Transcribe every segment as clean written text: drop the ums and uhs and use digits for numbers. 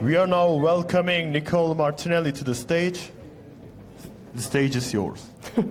We are now welcoming Nicole Martinelli to the stage. The stage is yours.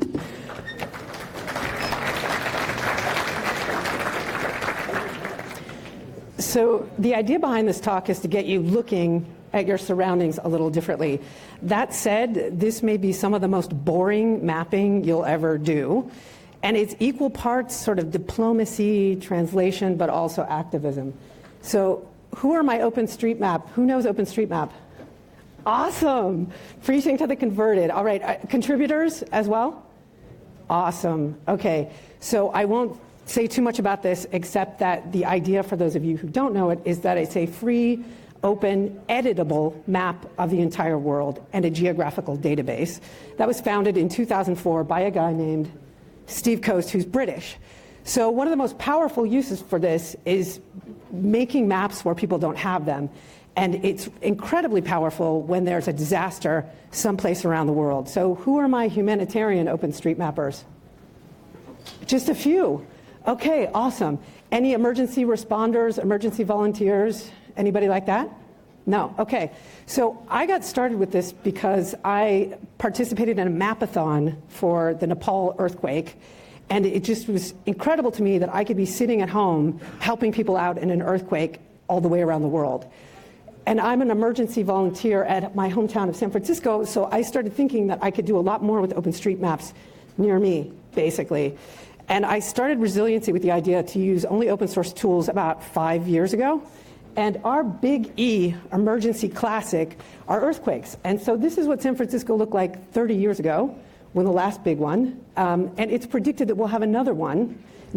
So the idea behind this talk is to get you looking at your surroundings a little differently. That said, this may be some of the most boring mapping you'll ever do. And it's equal parts sort of diplomacy, translation, but also activism. So who are my OpenStreetMap? Who knows OpenStreetMap? Awesome. Preaching to the converted. All right, contributors as well? Awesome. Okay, so I won't say too much about this except that the idea, for those of you who don't know it, is that it's a free, open, editable map of the entire world and a geographical database that was founded in 2004 by a guy named Steve Coast, who's British. So one of the most powerful uses for this is making maps where people don't have them. And it's incredibly powerful when there's a disaster someplace around the world. So who are my humanitarian OpenStreetMappers? Just a few. Okay, awesome. Any emergency responders, emergency volunteers? Anybody like that? No. Okay. So I got started with this because I participated in a mapathon for the Nepal earthquake. And it just was incredible to me that I could be sitting at home helping people out in an earthquake all the way around the world. And I'm an emergency volunteer at my hometown of San Francisco, so I started thinking that I could do a lot more with OpenStreetMaps near me, basically. And I started Resiliency with the idea to use only open source tools about 5 years ago. And our big E emergency classic are earthquakes. And so this is what San Francisco looked like 30 years ago, when the last big one. And it's predicted that we'll have another one,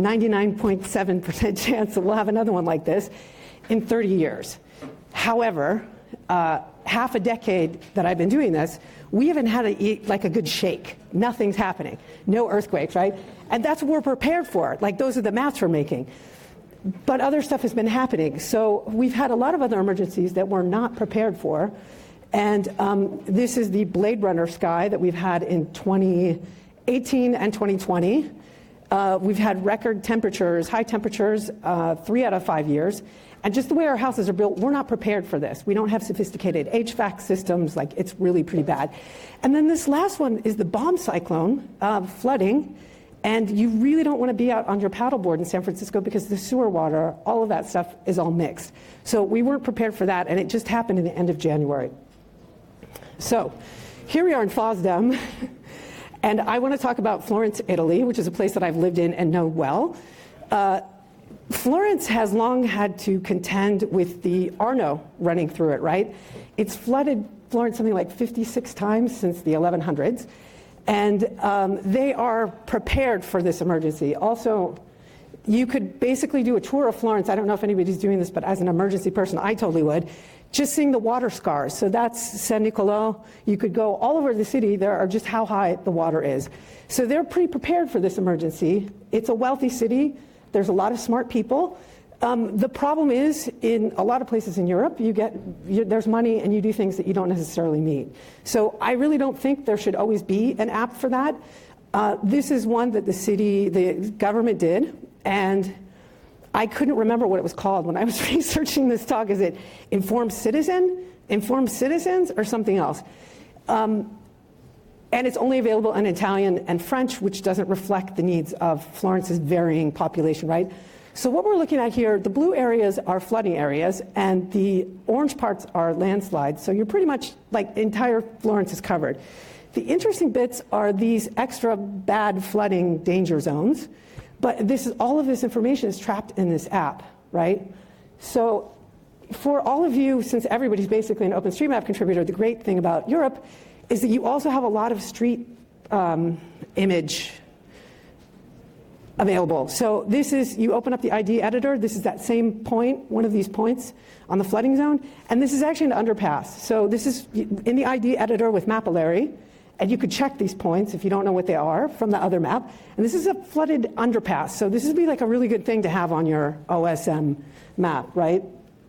99.7% chance that we'll have another one like this in 30 years. However, half a decade that I've been doing this, we haven't had a good shake. Nothing's happening. No earthquakes, right? And that's what we're prepared for. Like, those are the maps we're making. But other stuff has been happening. So we've had a lot of other emergencies that we're not prepared for. And this is the Blade Runner sky that we've had in 2018 and 2020. We've had record temperatures, high temperatures, 3 out of 5 years. And just the way our houses are built, we're not prepared for this. We don't have sophisticated HVAC systems. Like, it's really pretty bad. And then this last one is the bomb cyclone, flooding. And you really don't want to be out on your paddleboard in San Francisco because the sewer water, all of that stuff is all mixed. So we weren't prepared for that, and it just happened in the end of January. So here we are in FOSDEM, and I want to talk about Florence, Italy, which is a place that I've lived in and know well. Florence has long had to contend with the Arno running through it, right? It's flooded Florence something like 56 times since the 1100s. And they are prepared for this emergency. Also, you could basically do a tour of Florence. I don't know if anybody's doing this, but as an emergency person, I totally would. Just seeing the water scars. So that's San Nicolò. You could go all over the city. There are just how high the water is. So they're pretty prepared for this emergency. It's a wealthy city. There's a lot of smart people. The problem is, in a lot of places in Europe, there's money and you do things that you don't necessarily need. So I really don't think there should always be an app for that. This is one that the government did, and I couldn't remember what it was called when I was researching this talk. Is it Informed Citizens, or something else? And it's only available in Italian and French, which doesn't reflect the needs of Florence's varying population, right? So what we're looking at here, the blue areas are flooding areas, and the orange parts are landslides. So you're pretty much, like, entire Florence is covered. The interesting bits are these extra bad flooding danger zones. But all of this information is trapped in this app, right? So for all of you, since everybody's basically an OpenStreetMap contributor, the great thing about Europe is that you also have a lot of street image available. So you open up the ID editor. This is that same point, one of these points on the flooding zone. And this is actually an underpass. So this is in the ID editor with Mapillary. And you could check these points if you don't know what they are from the other map. And this is a flooded underpass. So this would be like a really good thing to have on your OSM map, right?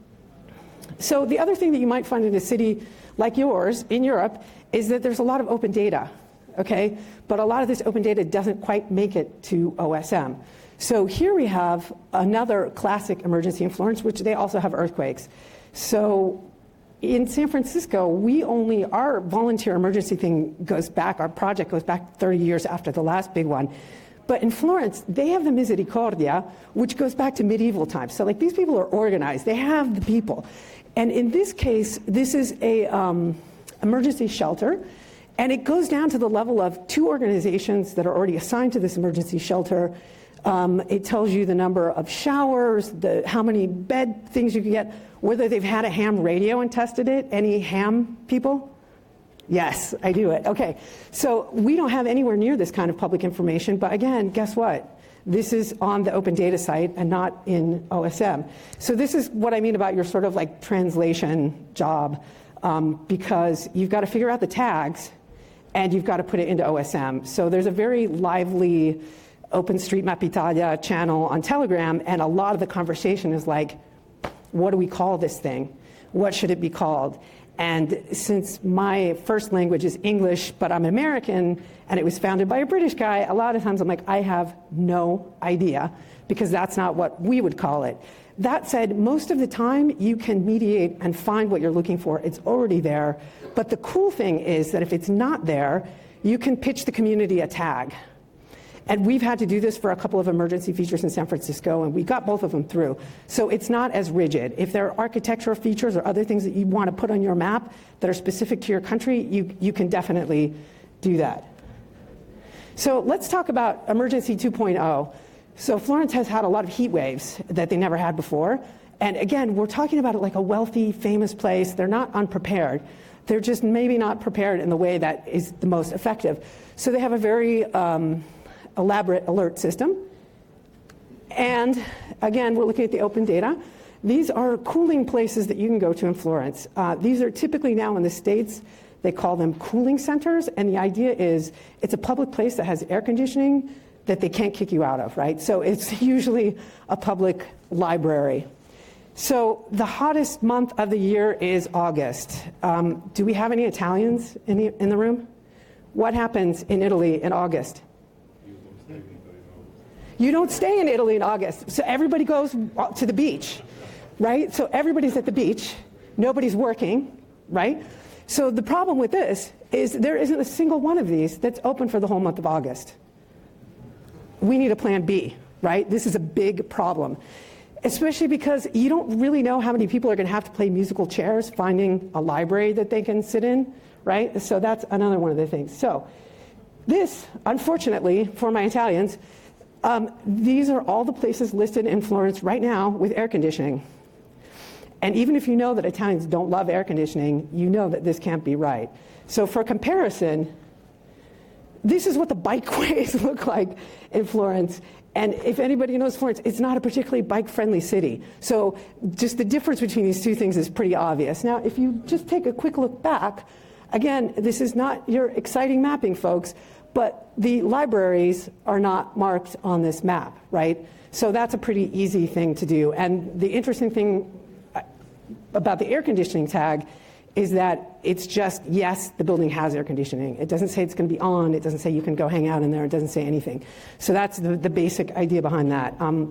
So the other thing that you might find in a city like yours in Europe is that there's a lot of open data, okay? But a lot of this open data doesn't quite make it to OSM. So here we have another classic emergency in Florence, which they also have earthquakes. So in San Francisco, our volunteer emergency thing goes back, our project goes back 30 years after the last big one. But in Florence, they have the Misericordia, which goes back to medieval times. So like these people are organized, they have the people. And in this case, this is a emergency shelter, and it goes down to the level of 2 organizations that are already assigned to this emergency shelter. It tells you the number of showers, how many bed things you can get, whether they've had a ham radio and tested it. Any ham people? Yes, I do it. Okay, so we don't have anywhere near this kind of public information, but again, guess what? This is on the open data site and not in OSM. So this is what I mean about your sort of like translation job, because you've got to figure out the tags and you've got to put it into OSM. So there's a very lively OpenStreetMap Italia channel on Telegram, and a lot of the conversation is like, what do we call this thing? What should it be called? And since my first language is English, but I'm American, and it was founded by a British guy, a lot of times I'm like, I have no idea, because that's not what we would call it. That said, most of the time, you can mediate and find what you're looking for. It's already there. But the cool thing is that if it's not there, you can pitch the community a tag. And we've had to do this for a couple of emergency features in San Francisco, and we got both of them through. So it's not as rigid. If there are architectural features or other things that you want to put on your map that are specific to your country, you can definitely do that. So let's talk about Emergency 2.0. So Florence has had a lot of heat waves that they never had before. And again, we're talking about it like a wealthy, famous place. They're not unprepared. They're just maybe not prepared in the way that is the most effective. So they have a very elaborate alert system. And again, we're looking at the open data. These are cooling places that you can go to in Florence. These are typically now in the States, they call them cooling centers. And the idea is it's a public place that has air conditioning that they can't kick you out of, right? So it's usually a public library. So the hottest month of the year is August. Do we have any Italians in the room? What happens in Italy in August? You don't stay in Italy in August. So everybody goes to the beach, right? So everybody's at the beach. Nobody's working, right? So the problem with this is there isn't a single one of these that's open for the whole month of August. We need a plan B, right? This is a big problem, especially because you don't really know how many people are going to have to play musical chairs finding a library that they can sit in, right? So that's another one of the things. So this, unfortunately, for my Italians, these are all the places listed in Florence right now with air conditioning. And even if you know that Italians don't love air conditioning, you know that this can't be right. So for comparison, this is what the bikeways look like in Florence. And if anybody knows Florence, it's not a particularly bike-friendly city. So just the difference between these two things is pretty obvious. Now, if you just take a quick look back, again, this is not your exciting mapping, folks, but the libraries are not marked on this map, right? So that's a pretty easy thing to do. And the interesting thing about the air conditioning tag is that it's just, yes, the building has air conditioning. It doesn't say it's going to be on. It doesn't say you can go hang out in there. It doesn't say anything. So that's the basic idea behind that.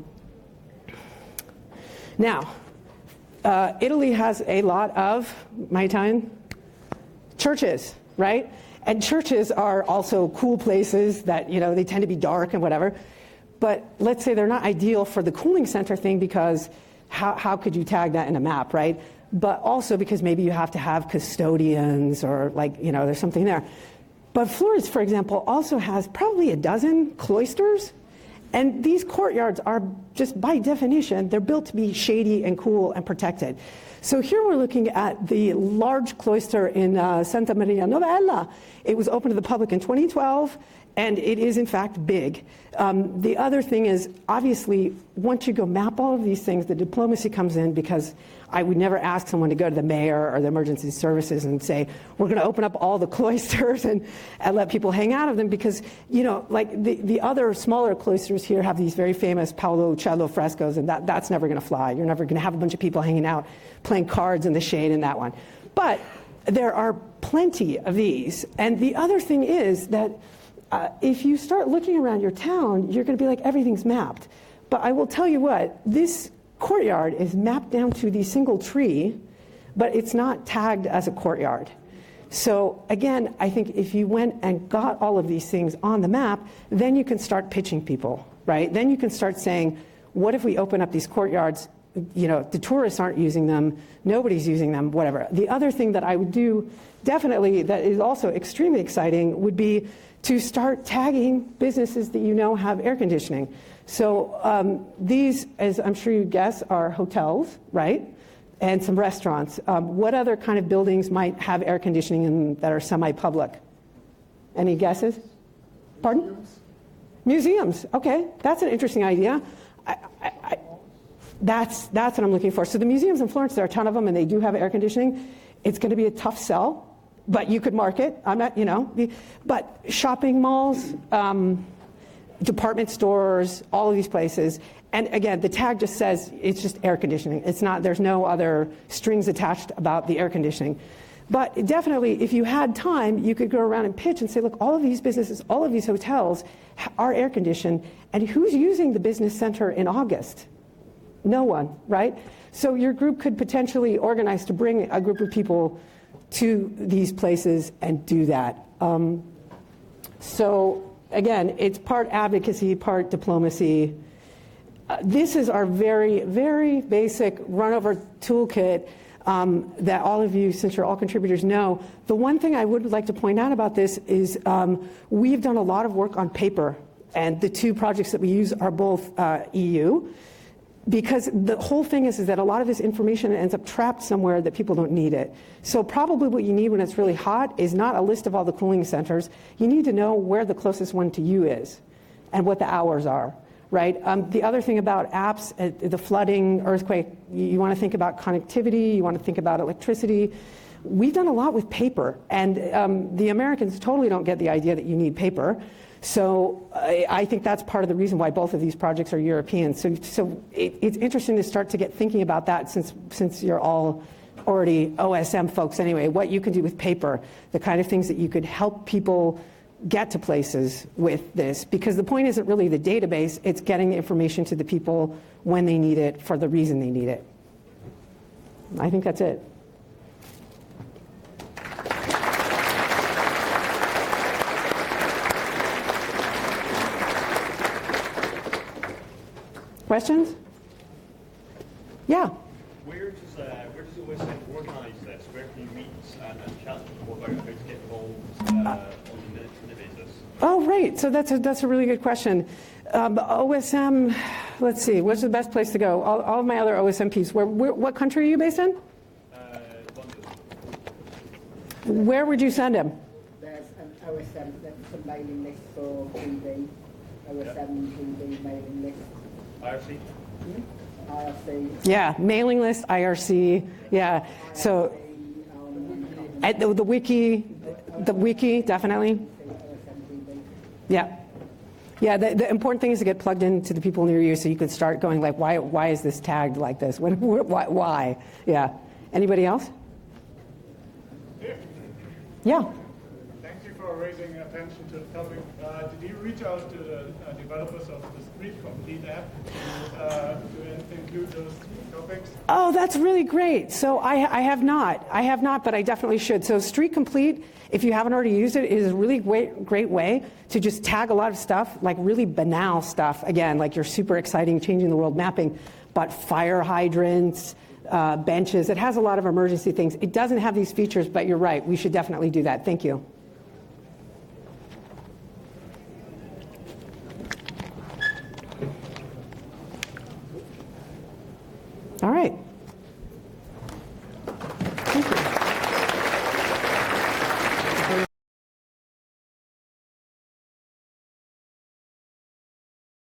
Now, Italy has a lot of, my Italian, churches, right? And churches are also cool places that, you know, they tend to be dark and whatever. But let's say they're not ideal for the cooling center thing because how could you tag that in a map, right? But also because maybe you have to have custodians or like, you know, there's something there. But Florence, for example, also has probably a dozen cloisters. And these courtyards are just by definition, they're built to be shady and cool and protected. So here we're looking at the large cloister in Santa Maria Novella. It was open to the public in 2012, and it is in fact big. The other thing is, obviously, once you go map all of these things, the diplomacy comes in, because I would never ask someone to go to the mayor or the emergency services and say, we're going to open up all the cloisters and let people hang out of them, because, you know, like the other smaller cloisters here have these very famous Paolo Uccello frescoes, and that's never going to fly. You're never going to have a bunch of people hanging out playing cards in the shade in that one. But there are plenty of these. And the other thing is that if you start looking around your town, you're going to be like, everything's mapped. But I will tell you what, this courtyard is mapped down to the single tree but it's not tagged as a courtyard. So again, I think if you went and got all of these things on the map, then you can start pitching people, right? Then you can start saying, what if we open up these courtyards? You know, the tourists aren't using them, nobody's using them, whatever. The other thing that I would do definitely that is also extremely exciting would be to start tagging businesses that you know have air conditioning. So these, as I'm sure you guess, are hotels, right? And some restaurants. What other kind of buildings might have air conditioning in, that are semi-public? Any guesses? Pardon? Museums. Okay, that's an interesting idea. That's what I'm looking for. So the museums in Florence, there are a ton of them, and they do have air conditioning. It's going to be a tough sell, but you could market. I'm not, you know. But shopping malls, department stores, all of these places. And again, the tag just says it's just air conditioning. It's not, there's no other strings attached about the air conditioning. But definitely, if you had time, you could go around and pitch and say, look, all of these businesses, all of these hotels are air conditioned. And who's using the business center in August? No one, right? So your group could potentially organize to bring a group of people to these places and do that. So again, it's part advocacy, part diplomacy. This is our very, very basic run-over toolkit that all of you, since you're all contributors, know. The one thing I would like to point out about this is we've done a lot of work on paper, and the two projects that we use are both EU. Because the whole thing is that a lot of this information ends up trapped somewhere that people don't need it. So probably what you need when it's really hot is not a list of all the cooling centers. You need to know where the closest one to you is and what the hours are, right? The other thing about apps, the flooding, earthquake, you want to think about connectivity, you want to think about electricity. We've done a lot with paper, and the Americans totally don't get the idea that you need paper. So I think that's part of the reason why both of these projects are European. So it's interesting to start to get thinking about that since you're all already OSM folks anyway, what you can do with paper, the kind of things that you could help people get to places with this. Because the point isn't really the database, it's getting the information to the people when they need it for the reason they need it. I think that's it. Questions? Yeah. Where does OSM organise this? Where can you meet and chat to people about how to get involved on a minute-to-minute basis? Oh, right. So that's a really good question. OSM, let's see, what's the best place to go? All of my other OSM peeps, what country are you based in? London. Where would you send him? There's an OSM, that's a mailing list for TV, OSM TV mailing list. IRC? IRC. Yeah, mailing list, IRC. Yeah. So at the wiki, definitely. Yeah. Yeah, the important thing is to get plugged into the people near you so you can start going like, why is this tagged like this? Why? Yeah. Anybody else? Yeah. Thank you for raising attention to the topic. Did you reach out to the developers of the Street Complete app to include those topics? Oh, that's really great. So I have not, but I definitely should. So Street Complete, if you haven't already used it, is a really great way to just tag a lot of stuff, like really banal stuff. Again, like your super exciting changing the world mapping, but fire hydrants, benches. It has a lot of emergency things. It doesn't have these features, but you're right. We should definitely do that. Thank you. All right.